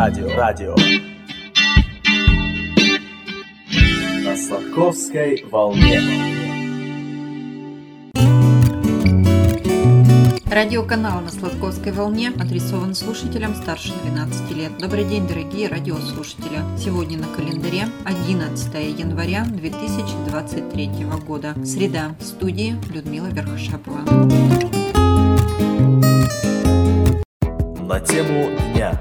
Радио. На Сладковской волне. Радиоканал на Сладковской волне адресован слушателям старше 12 лет. Добрый день, дорогие радиослушатели! Сегодня на календаре 11 января 2023 года. Среда. В студии Людмила Верхошапова. На тему дня.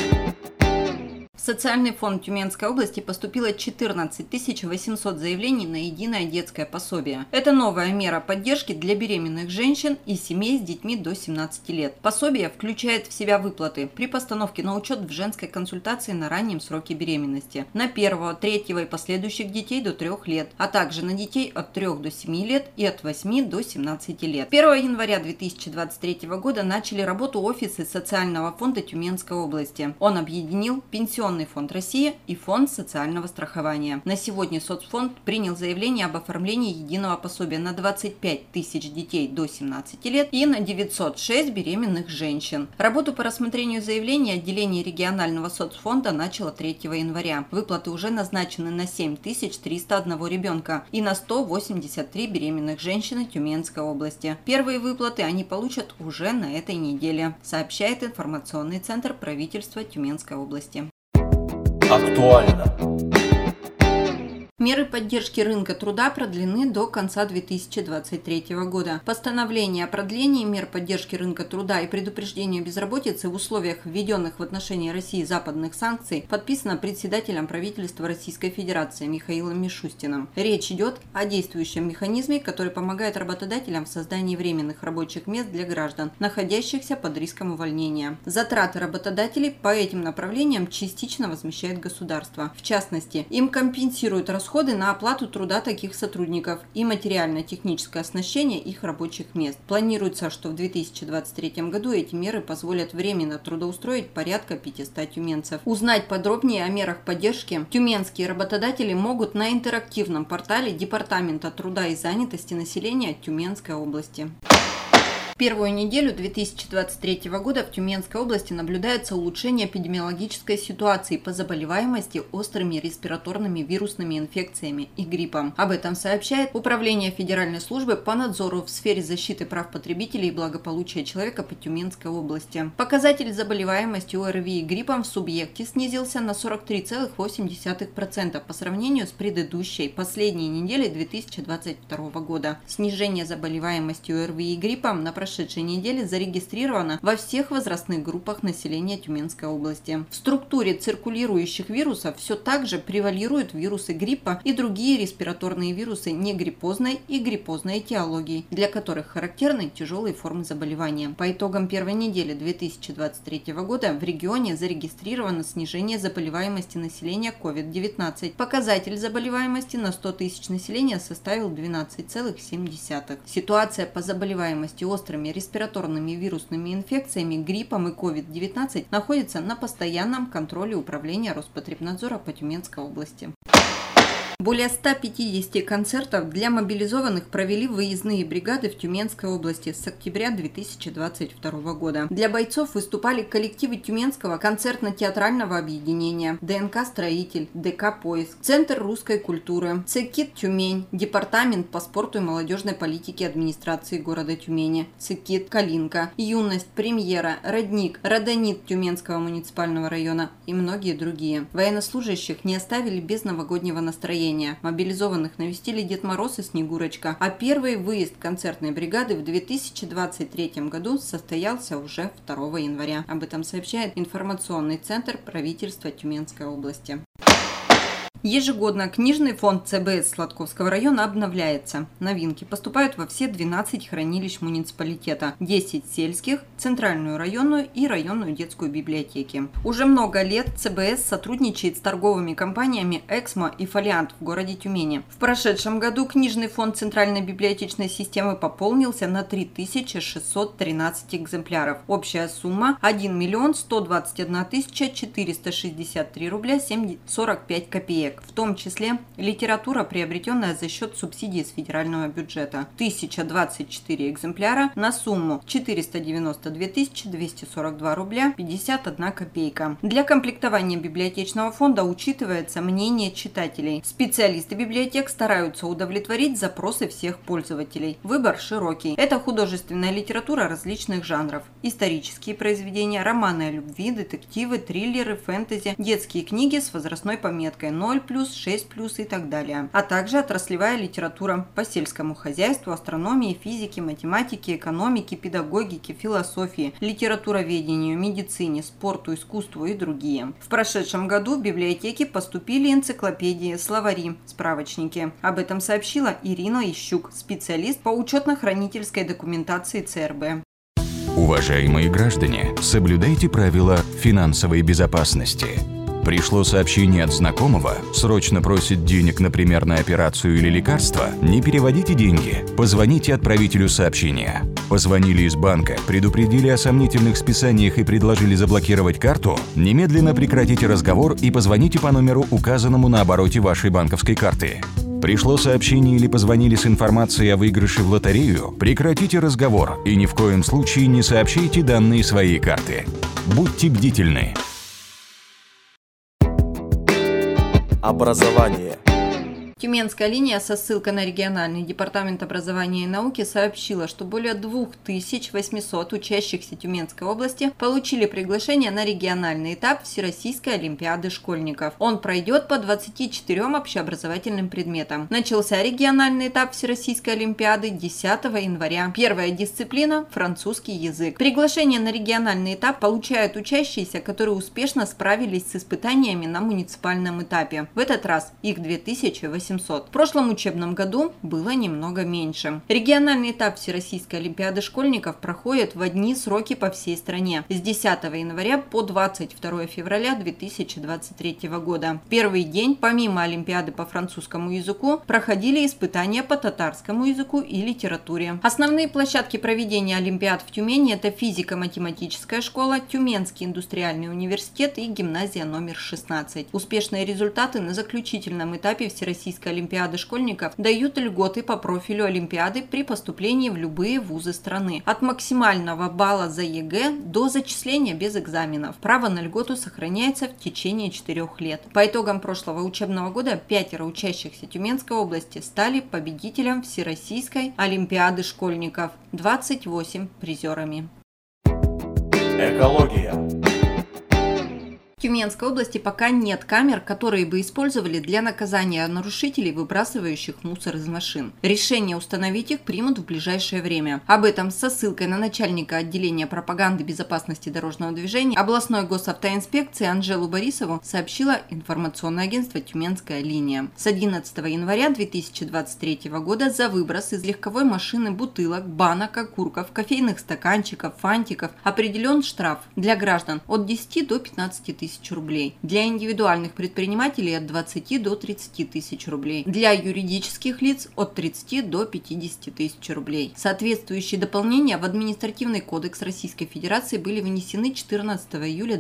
В Социальный фонд Тюменской области поступило 14 800 заявлений на единое детское пособие. Это новая мера поддержки для беременных женщин и семей с детьми до 17 лет. Пособие включает в себя выплаты при постановке на учет в женской консультации на раннем сроке беременности, на первого, третьего и последующих детей до 3 лет, а также на детей от 3 до 7 лет и от 8 до 17 лет. 1 января 2023 года начали работу офисы Социального фонда Тюменской области. Он объединил Пенсионный фонд России и Фонд социального страхования. На сегодня соцфонд принял заявление об оформлении единого пособия на 25 тысяч детей до 17 лет и на 906 беременных женщин. Работу по рассмотрению заявлений отделение регионального соцфонда начало 3 января. Выплаты уже назначены на 7301 ребенка и на 183 беременных женщины Тюменской области. Первые выплаты они получат уже на этой неделе, сообщает информационный центр правительства Тюменской области. Актуально. Меры поддержки рынка труда продлены до конца 2023 года. Постановление о продлении мер поддержки рынка труда и предупреждению безработицы в условиях введенных в отношении России западных санкций подписано председателем правительства Российской Федерации Михаилом Мишустиным. Речь идет о действующем механизме, который помогает работодателям в создании временных рабочих мест для граждан, находящихся под риском увольнения. Затраты работодателей по этим направлениям частично возмещает государство. В частности, им компенсируют расходы на оплату труда таких сотрудников и материально-техническое оснащение их рабочих мест. Планируется, что в 2023 году эти меры позволят временно трудоустроить порядка 500 тюменцев. Узнать подробнее о мерах поддержки тюменские работодатели могут на интерактивном портале Департамента труда и занятости населения Тюменской области. Первую неделю 2023 года в Тюменской области наблюдается улучшение эпидемиологической ситуации по заболеваемости острыми респираторными вирусными инфекциями и гриппом. Об этом сообщает Управление Федеральной службы по надзору в сфере защиты прав потребителей и благополучия человека по Тюменской области. Показатель заболеваемости ОРВИ и гриппом в субъекте снизился на 43,8% по сравнению с предыдущей, последней неделей 2022 года. Снижение заболеваемости ОРВИ и гриппом на прошедшей неделе зарегистрировано во всех возрастных группах населения Тюменской области. В структуре циркулирующих вирусов все так же превалируют вирусы гриппа и другие респираторные вирусы негриппозной и гриппозной этиологии, для которых характерны тяжелые формы заболевания. По итогам первой недели 2023 года в регионе зарегистрировано снижение заболеваемости населения COVID-19. Показатель заболеваемости на 100 тысяч населения составил 12,7. Ситуация по заболеваемости острыми респираторными вирусными инфекциями, гриппом и COVID-19 находится на постоянном контроле Управления Роспотребнадзора по Тюменской области. Более 150 концертов для мобилизованных провели выездные бригады в Тюменской области с октября 2022 года. Для бойцов выступали коллективы Тюменского концертно-театрального объединения, ДНК «Строитель», ДК «Поиск», Центр русской культуры, ЦКИД «Тюмень», Департамент по спорту и молодежной политике администрации города Тюмени, ЦКИД «Калинка», «Юность», «Премьера», «Родник», «Родонит» Тюменского муниципального района и многие другие. Военнослужащих не оставили без новогоднего настроения. Мобилизованных навестили Дед Мороз и Снегурочка, а первый выезд концертной бригады в 2023 году состоялся уже 2 января. Об этом сообщает информационный центр правительства Тюменской области. Ежегодно книжный фонд ЦБС Сладковского района обновляется. Новинки поступают во все 12 хранилищ муниципалитета, 10 сельских, центральную районную и районную детскую библиотеки. Уже много лет ЦБС сотрудничает с торговыми компаниями «Эксмо» и «Фолиант» в городе Тюмени. В прошедшем году книжный фонд центральной библиотечной системы пополнился на 3613 экземпляров. Общая сумма 1 121 463 рубля 45 копеек. библиотек, в том числе литература, приобретенная за счет субсидий из федерального бюджета. 1024 экземпляра на сумму 492 242 рубля 51 копейка. Для комплектования библиотечного фонда учитывается мнение читателей. Специалисты библиотек стараются удовлетворить запросы всех пользователей. Выбор широкий. Это художественная литература различных жанров, исторические произведения, романы о любви, детективы, триллеры, фэнтези, детские книги с возрастной пометкой 0+, 6+, и так далее, а также отраслевая литература по сельскому хозяйству, астрономии, физике, математике, экономике, педагогике, философии, литературоведению, медицине, спорту, искусству и другие. В прошедшем году в библиотеки поступили энциклопедии, словари, справочники. Об этом сообщила Ирина Ищук, специалист по учетно-хранительской документации ЦРБ. Уважаемые граждане, соблюдайте правила финансовой безопасности. Пришло сообщение от знакомого, срочно просит денег, например, на операцию или лекарство? Не переводите деньги, позвоните отправителю сообщения. Позвонили из банка, предупредили о сомнительных списаниях и предложили заблокировать карту? Немедленно прекратите разговор и позвоните по номеру, указанному на обороте вашей банковской карты. Пришло сообщение или позвонили с информацией о выигрыше в лотерею? Прекратите разговор и ни в коем случае не сообщайте данные своей карты. Будьте бдительны. Образование. Тюменская линия со ссылкой на региональный департамент образования и науки сообщила, что более 2800 учащихся Тюменской области получили приглашение на региональный этап Всероссийской олимпиады школьников. Он пройдет по 24 общеобразовательным предметам. Начался региональный этап Всероссийской олимпиады 10 января. Первая дисциплина – французский язык. Приглашение на региональный этап получают учащиеся, которые успешно справились с испытаниями на муниципальном этапе. В этот раз их 2800. В прошлом учебном году было немного меньше. Региональный этап Всероссийской олимпиады школьников проходит в одни сроки по всей стране с 10 января по 22 февраля 2023 года. В первый день, помимо олимпиады по французскому языку, проходили испытания по татарскому языку и литературе. Основные площадки проведения олимпиад в Тюмени – это физико-математическая школа, Тюменский индустриальный университет и гимназия номер 16. Успешные результаты на заключительном этапе Всероссийской олимпиады школьников дают льготы по профилю олимпиады при поступлении в любые вузы страны. От максимального балла за ЕГЭ до зачисления без экзаменов. Право на льготу сохраняется в течение 4 лет. По итогам прошлого учебного года 5 учащихся Тюменской области стали победителем Всероссийской олимпиады школьников, 28 призерами. Экология. В Тюменской области пока нет камер, которые бы использовали для наказания нарушителей, выбрасывающих мусор из машин. Решение установить их примут в ближайшее время. Об этом со ссылкой на начальника отделения пропаганды безопасности дорожного движения областной госавтоинспекции Анжелу Борисову сообщило информационное агентство «Тюменская линия». С 11 января 2023 года за выброс из легковой машины бутылок, банок, окурков, кофейных стаканчиков, фантиков определен штраф для граждан от 10 до 15 тысяч рублей. Для индивидуальных предпринимателей от 20 до 30 тысяч рублей. Для юридических лиц от 30 до 50 тысяч рублей. Соответствующие дополнения в Административный кодекс Российской Федерации были внесены 14 июля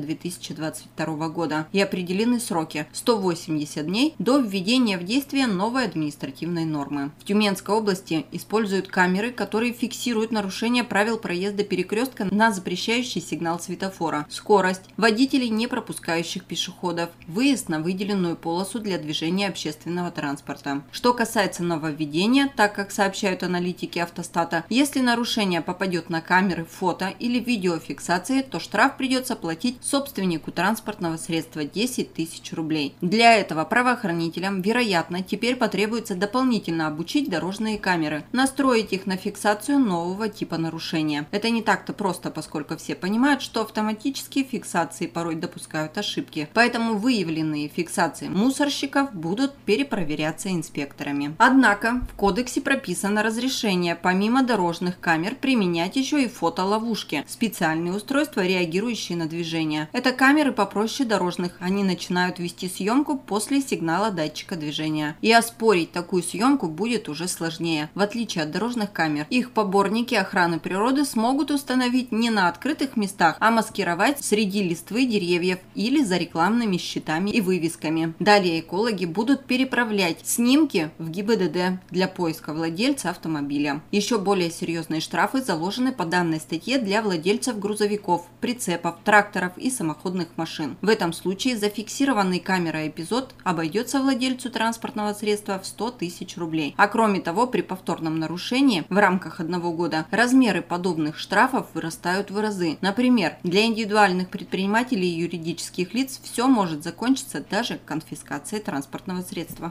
2022 года и определены сроки 180 дней до введения в действие новой административной нормы. В Тюменской области используют камеры, которые фиксируют нарушение правил проезда перекрестка на запрещающий сигнал светофора, скорость, водителей не пропускающих пешеходов, выезд на выделенную полосу для движения общественного транспорта. Что касается нововведения, так как сообщают аналитики автостата, если нарушение попадет на камеры фото или видеофиксации, то штраф придется платить собственнику транспортного средства 10 тысяч рублей. Для этого правоохранителям, вероятно, теперь потребуется дополнительно обучить дорожные камеры, настроить их на фиксацию нового типа нарушения. Это не так-то просто, поскольку все понимают, что автоматические фиксации порой допускают ошибки, поэтому выявленные фиксации мусорщиков будут перепроверяться инспекторами. Однако в кодексе прописано разрешение помимо дорожных камер применять еще и фотоловушки, специальные устройства, реагирующие на движение. Это камеры попроще дорожных, они начинают вести съемку после сигнала датчика движения. И оспорить такую съемку будет уже сложнее. В отличие от дорожных камер, их поборники охраны природы смогут установить не на открытых местах, а маскировать среди листвы деревьев и автомобили за рекламными щитами и вывесками. Далее экологи будут переправлять снимки в ГИБДД для поиска владельца автомобиля. Еще более серьезные штрафы заложены по данной статье для владельцев грузовиков, прицепов, тракторов и самоходных машин. В этом случае зафиксированный камерой эпизод обойдется владельцу транспортного средства в 100 тысяч рублей. А кроме того, при повторном нарушении в рамках 1 года размеры подобных штрафов вырастают в разы. Например, для индивидуальных предпринимателей и юридических лиц все может закончиться даже конфискацией транспортного средства.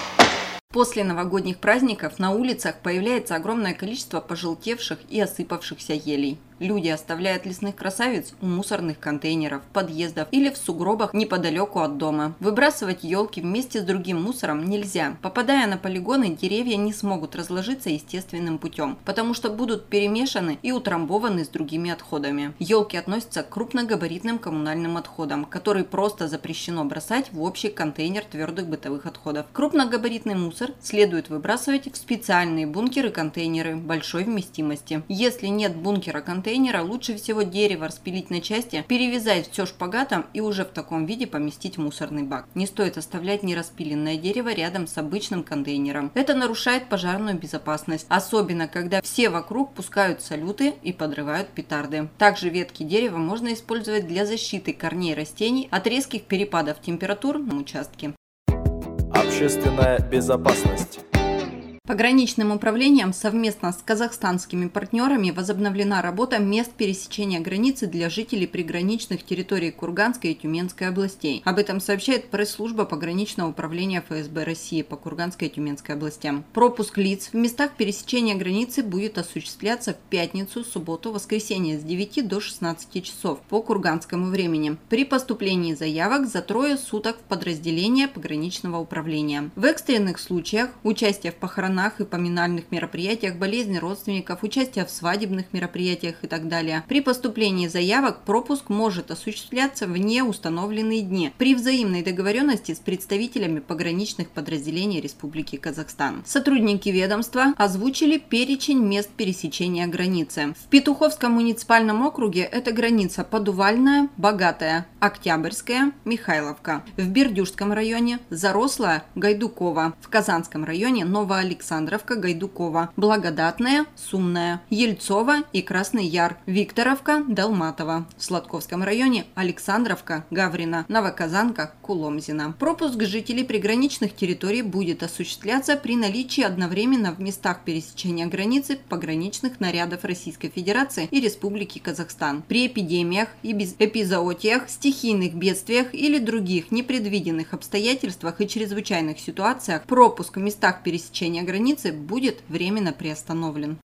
После новогодних праздников на улицах появляется огромное количество пожелтевших и осыпавшихся елей. Люди оставляют лесных красавиц у мусорных контейнеров, подъездов или в сугробах неподалеку от дома. Выбрасывать елки вместе с другим мусором нельзя. Попадая на полигоны, деревья не смогут разложиться естественным путем, потому что будут перемешаны и утрамбованы с другими отходами. Елки относятся к крупногабаритным коммунальным отходам, которые просто запрещено бросать в общий контейнер твердых бытовых отходов. Крупногабаритный мусор следует выбрасывать в специальные бункеры-контейнеры большой вместимости. Если нет бункера-контейнера, лучше всего дерево распилить на части, перевязать все шпагатом и уже в таком виде поместить в мусорный бак. Не стоит оставлять нераспиленное дерево рядом с обычным контейнером. Это нарушает пожарную безопасность, особенно когда все вокруг пускают салюты и подрывают петарды. Также ветки дерева можно использовать для защиты корней растений от резких перепадов температур на участке. Общественная безопасность. Пограничным управлением совместно с казахстанскими партнерами возобновлена работа мест пересечения границы для жителей приграничных территорий Курганской и Тюменской областей. Об этом сообщает пресс-служба пограничного управления ФСБ России по Курганской и Тюменской областям. Пропуск лиц в местах пересечения границы будет осуществляться в пятницу, субботу, воскресенье с 9 до 16 часов по курганскому времени. При поступлении заявок за 3 суток в подразделение пограничного управления. В экстренных случаях участие в похоронах и поминальных мероприятиях, болезни родственников, участие в свадебных мероприятиях и так далее. При поступлении заявок пропуск может осуществляться в неустановленные дни при взаимной договоренности с представителями пограничных подразделений Республики Казахстан. Сотрудники ведомства озвучили перечень мест пересечения границы. В Петуховском муниципальном округе это граница Подувальная, Богатая, Октябрьская, Михайловка. В Бердюжском районе Зарослая, Гайдукова. В Казанском районе Новоалександровка, Гайдукова, Благодатная, Сумная, Ельцова и Красный Яр, Викторовка, Долматова. В Сладковском районе Александровка, Гаврина, Новоказанка, Куломзина. Пропуск жителей приграничных территорий будет осуществляться при наличии одновременно в местах пересечения границы пограничных нарядов Российской Федерации и Республики Казахстан. При эпидемиях и эпизоотиях, стихийных бедствиях или других непредвиденных обстоятельствах и чрезвычайных ситуациях пропуск в местах пересечения границы будет временно приостановлен.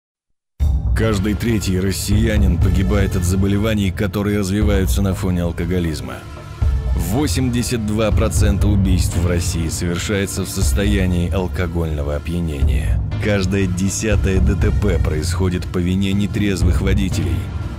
Каждый третий россиянин погибает от заболеваний, которые развиваются на фоне алкоголизма. 82% убийств в России совершается в состоянии алкогольного опьянения. Каждое 10-е ДТП происходит по вине нетрезвых водителей.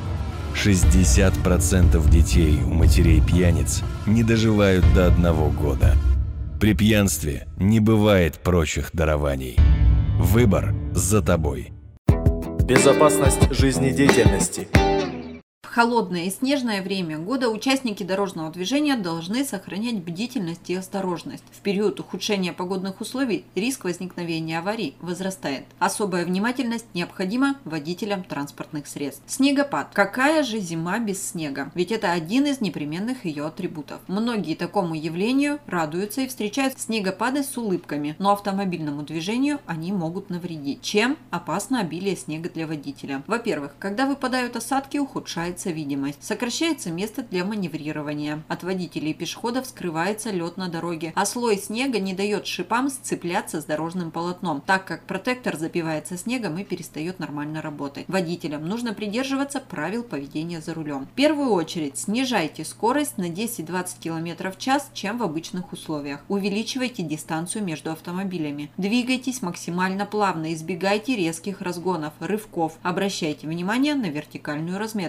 60% детей у матерей-пьяниц не доживают до 1 года. При пьянстве не бывает прочих дарований. Выбор за тобой. Безопасность жизнедеятельности. В холодное и снежное время года участники дорожного движения должны сохранять бдительность и осторожность. В период ухудшения погодных условий риск возникновения аварий возрастает. Особая внимательность необходима водителям транспортных средств. Снегопад. Какая же зима без снега? Ведь это один из непременных ее атрибутов. Многие такому явлению радуются и встречают снегопады с улыбками, но автомобильному движению они могут навредить. Чем опасно обилие снега для водителя? Во-первых, когда выпадают осадки, ухудшается видимость. Сокращается место для маневрирования. От водителей и пешеходов скрывается лед на дороге, а слой снега не дает шипам сцепляться с дорожным полотном, так как протектор забивается снегом и перестает нормально работать. Водителям нужно придерживаться правил поведения за рулем. В первую очередь снижайте скорость на 10-20 км в час, чем в обычных условиях. Увеличивайте дистанцию между автомобилями. Двигайтесь максимально плавно, избегайте резких разгонов, рывков. Обращайте внимание на вертикальную разметку.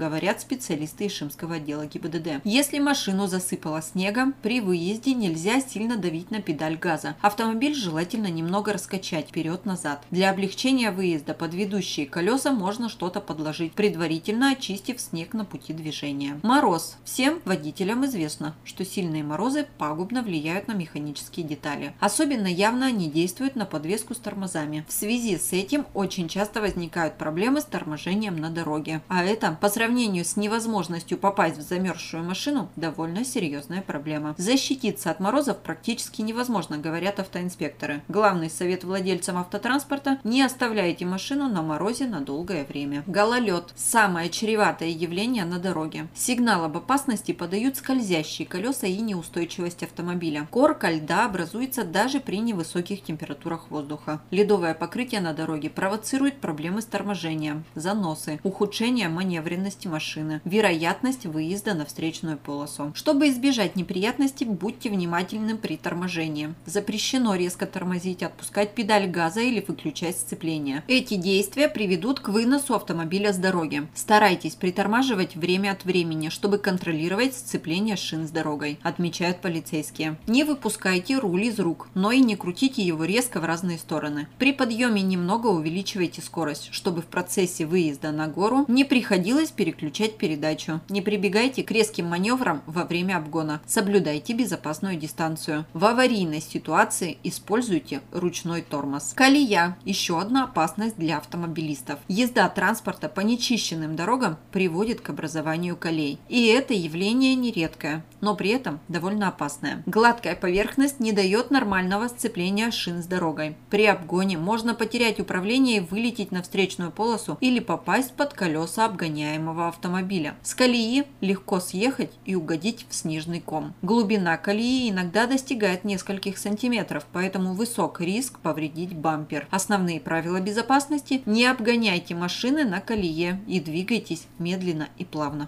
говорят специалисты Ишимского отдела ГИБДД. Если машину засыпало снегом, при выезде нельзя сильно давить на педаль газа. Автомобиль желательно немного раскачать вперед-назад. Для облегчения выезда под ведущие колеса можно что-то подложить, предварительно очистив снег на пути движения. Мороз. Всем водителям известно, что сильные морозы пагубно влияют на механические детали. Особенно явно они действуют на подвеску с тормозами. В связи с этим очень часто возникают проблемы с торможением на дороге. А это, по сравнению с невозможностью попасть в замерзшую машину, довольно серьезная проблема. Защититься от морозов практически невозможно, говорят автоинспекторы. Главный совет владельцам автотранспорта – не оставляйте машину на морозе на долгое время. Гололед – самое чреватое явление на дороге. Сигнал об опасности подают скользящие колеса и неустойчивость автомобиля. Корка льда образуется даже при невысоких температурах воздуха. Ледовое покрытие на дороге провоцирует проблемы с торможением, заносы, ухудшение маневренности машины, вероятность выезда на встречную полосу. Чтобы избежать неприятностей, будьте внимательны при торможении. Запрещено резко тормозить, отпускать педаль газа или выключать сцепление. Эти действия приведут к выносу автомобиля с дороги. Старайтесь притормаживать время от времени, чтобы контролировать сцепление шин с дорогой, отмечают полицейские. Не выпускайте руль из рук, но и не крутите его резко в разные стороны. При подъеме немного увеличивайте скорость, чтобы в процессе выезда на гору не приходилось переключать передачу. Не прибегайте к резким маневрам во время обгона. Соблюдайте безопасную дистанцию. В аварийной ситуации используйте ручной тормоз. Колея – еще одна опасность для автомобилистов. Езда транспорта по нечищенным дорогам приводит к образованию колей. И это явление нередкое, но при этом довольно опасное. Гладкая поверхность не дает нормального сцепления шин с дорогой. При обгоне можно потерять управление и вылететь на встречную полосу или попасть под колеса обгоняемого автомобиля. С колеи легко съехать и угодить в снежный ком. Глубина колеи иногда достигает нескольких сантиметров, поэтому высок риск повредить бампер. Основные правила безопасности – не обгоняйте машины на колее и двигайтесь медленно и плавно.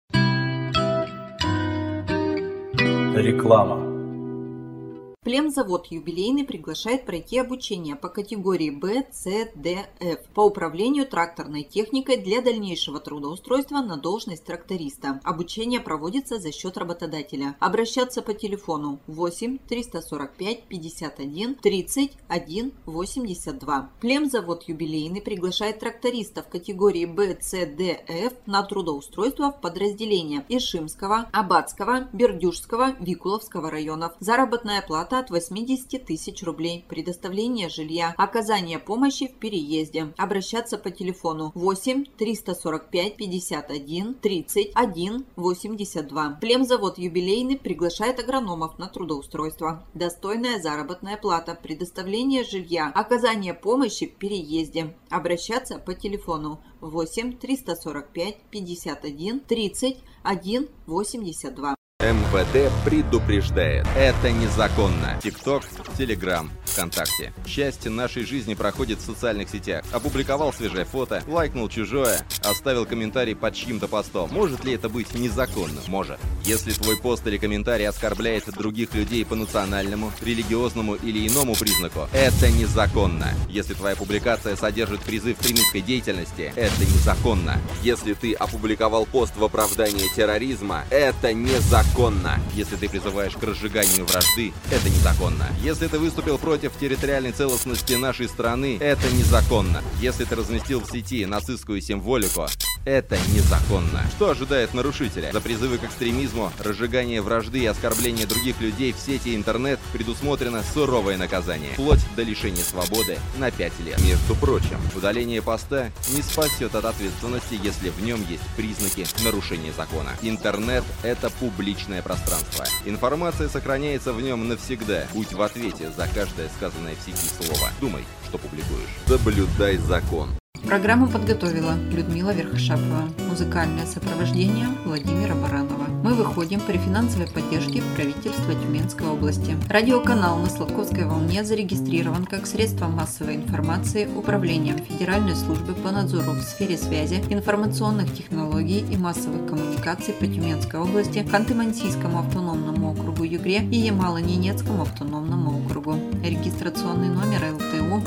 Реклама. Племзавод юбилейный приглашает пройти обучение по категории Б, С, Д, Ф по управлению тракторной техникой для дальнейшего трудоустройства на должность тракториста. Обучение проводится за счет работодателя. Обращаться по телефону 8 345 51 31 82. Племзавод юбилейный приглашает трактористов категории Б, С, Д, Ф на трудоустройство в подразделения Ишимского, Абатского, Бердюжского, Викуловского районов. Заработная плата от 80 тысяч рублей. Предоставление жилья. Оказание помощи в переезде. Обращаться по телефону 8 345 51 31 82. Племзавод юбилейный приглашает агрономов на трудоустройство. Достойная заработная плата. Предоставление жилья. Оказание помощи в переезде. Обращаться по телефону 8 345 51 31 82. МВД предупреждает. Это незаконно. ТикТок, Телеграм, ВКонтакте. Часть нашей жизни проходит в социальных сетях. Опубликовал свежее фото, лайкнул чужое, оставил комментарий под чьим-то постом. Может ли это быть незаконно? Может. Если твой пост или комментарий оскорбляет других людей по национальному, религиозному или иному признаку, это незаконно. Если твоя публикация содержит призыв к экстремистской деятельности, это незаконно. Если ты опубликовал пост в оправдании терроризма, это незаконно. Если ты призываешь к разжиганию вражды, это незаконно. Если ты выступил против территориальной целостности нашей страны, это незаконно. Если ты разместил в сети нацистскую символику, это незаконно. Что ожидает нарушителя? За призывы к экстремизму, разжигание вражды и оскорбление других людей в сети и интернет предусмотрено суровое наказание, вплоть до лишения свободы на 5 лет. Между прочим, удаление поста не спасет от ответственности, если в нем есть признаки нарушения закона. Интернет — это публичное пространство. Информация сохраняется в нем навсегда. Будь в ответе за каждое сказанное в сети слово. Думай, что публикуешь. Соблюдай закон. Программу подготовила Людмила Верхошапова. Музыкальное сопровождение Владимира Баранова. Мы выходим при финансовой поддержке правительства Тюменской области. Радиоканал на Сладковской волне зарегистрирован как средство массовой информации Управлением Федеральной службы по надзору в сфере связи, информационных технологий и массовых коммуникаций по Тюменской области, Ханты-Мансийскому автономному округу Югре и Ямало-Ненецкому автономному округу. Регистрационный номер ЛТУ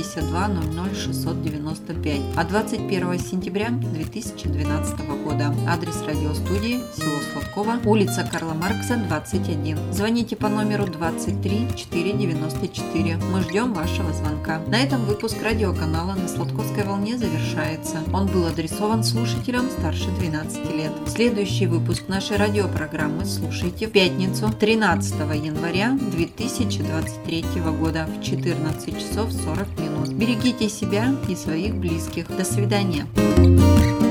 7200695 от 21 сентября 2012 года. Адрес радиостудии село Сладково, улица Карла Маркса, 21. Звоните по номеру 23 494. Мы ждем вашего звонка. На этом выпуск радиоканала на Сладковской волне завершается. Он был адресован слушателям старше 12 лет. Следующий выпуск нашей радиопрограммы слушайте в пятницу 13 января 2023 года в 14 часов 40 минут. Берегите себя и своих близких. До свидания.